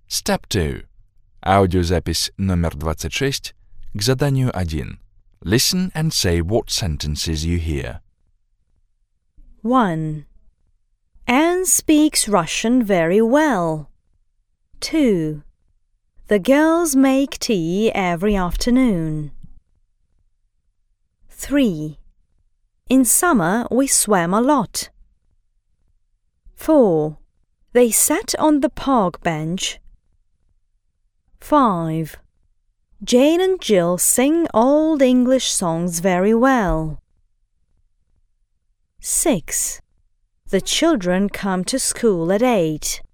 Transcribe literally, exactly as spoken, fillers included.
Step two. Аудиозапись номер двадцать шесть к заданию один. Listen and say what sentences you hear. one. Anne speaks Russian very well. two. The girls make tea every afternoon. three. In summer we swam a lot. four. They sat on the park bench. five. Jane and Jill sing old English songs very well. six. The children come to school at eight.